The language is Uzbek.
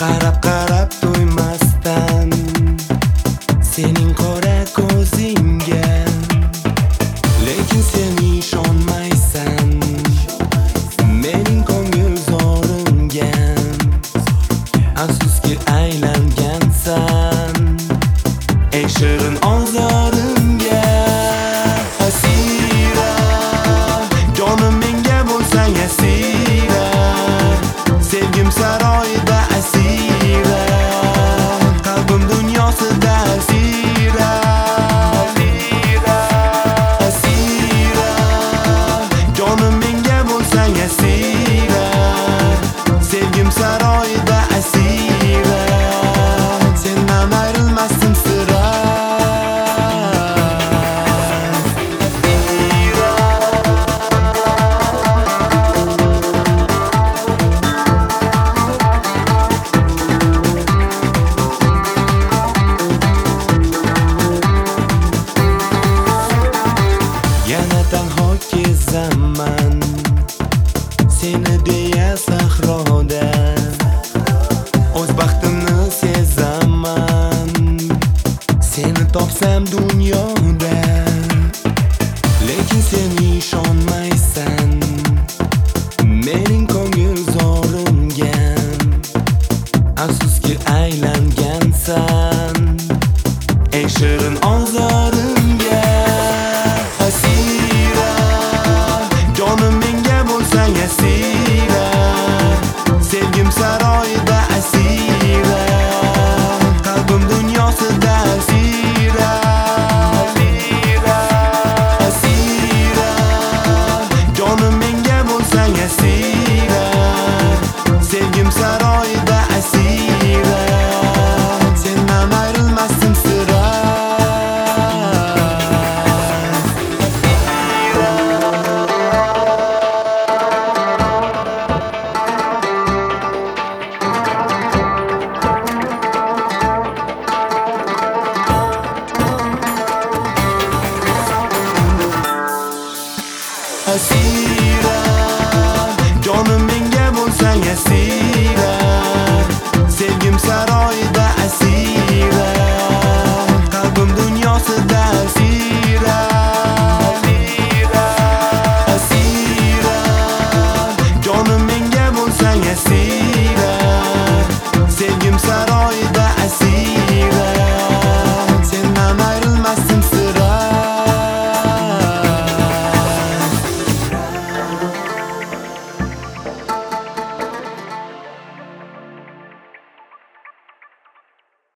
Qarab qarab to'ymasdan sening qora ko'zingga, lekin sen ishonmaysan mening ko'ngil zorimga. Afsuski aylangansan eng shirin ozorimga. Asira, jonim menga bo'lsang asira, sevgim saroyida asira, qalbim dunyosida asira. Asira, jonim menga bo'lsang asira, sevgim saroyida asira, sendan ayrilmasdim sira. Yana tanho kezaman seni deya sahroda, o'z baxtimni sezaman seni topsam dunyoda. Lekin sen ishonmaysan mening ko'ngil zorimga. Afsuski aylangansan eng shirin ozor